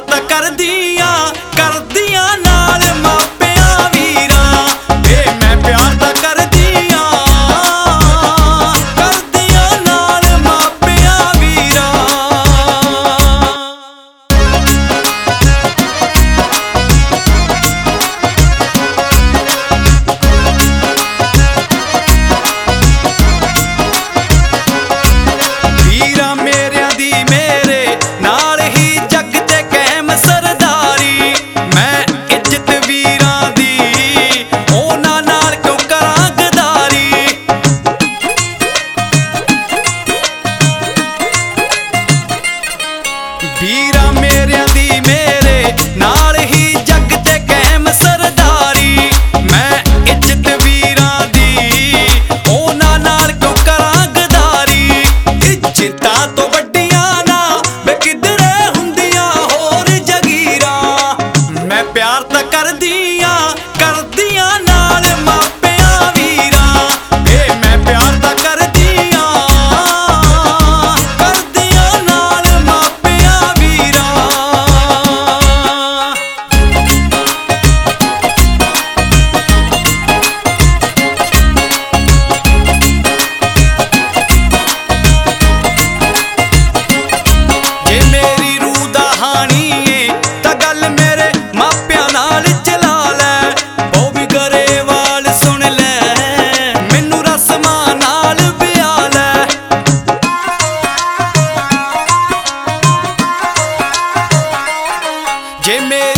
ਤਾਂ ਕਰਦੀਆਂ ਨਾਲ ਮਾਪਿਆਂ ਵੀਰਾਂ ਏ ਮੈਂ ਪਿਆਰ ਤਾਂ ਕਰਦੀਆਂ ਨਾਲ ਮਾਪਿਆਂ ਵੀਰਾਂ। ਵੀਰਾਂ ਮੇਰਿਆਂ ਦੀ ਮੇਰੇ ਨਾਲ ਹੀ ਜੱਗ ਤੇ ਕਾਇਮ ਸਰਦਾਰੀ ਮੈਂ ਇੱਜ਼ਤ ਵੀਰਾਂ ਦੀ ਉਹਨਾਂ ਨਾਲ ਕਿਉਂ ਕਰਾਂ ਗਦਾਰੀ। ਵੀਰਾਂ ਮੇਰਿਆਂ ਦੀ ਮੇਰੇ ਨਾਲ ਹੀ ਜੱਗ ਤੇ ਕਾਇਮ ਸਰਦਾਰੀ ਮੈਂ ਇੱਜ਼ਤ ਵੀਰਾਂ ਦੀ ਉਹਨਾਂ ਨਾਲ ਕਿਉਂ ਕਰਾਂ ਗਦਾਰੀ। ਇੱਜ਼ਤਾਂ ਤੋਂ ਵੱਡੀਆਂ ਨਾ ਵੇ ਕਿਧਰੇ ਹੁੰਦੀਆਂ ਹੋਰ ਜਗੀਰਾਂ ਮੈਂ ਪਿਆਰ ਤਾਂ ਕਰਦੀਆਂ ਨਾਲ ਮਾਪਿਆਂ ਵੀਰਾਂ ਏ ਮੈਂ ਪਿਆਰ ਤਾਂ ਕਰਦੀਆਂ ਨਾਲ ਮਾਪਿਆਂ ਵੀਰਾਂ। ਜੇ ਮੇਰੀ ਰੂਹ ਦਾ ਹਾਣੀ ਏ ਤਾਂ ਗੱਲ ਮੇਰੇ ਮਾਪਿਆਂ ਨਾਲ ਚਲਾ ਲੈ ਉਹ ਵੀ ਗਰੇਵਾਲ ਸੁਣ ਲੈ ਮੈਨੂੰ ਰਸਮਾਂ ਨਾਲ ਵਿਆਹ ਲੈ। ਜੇ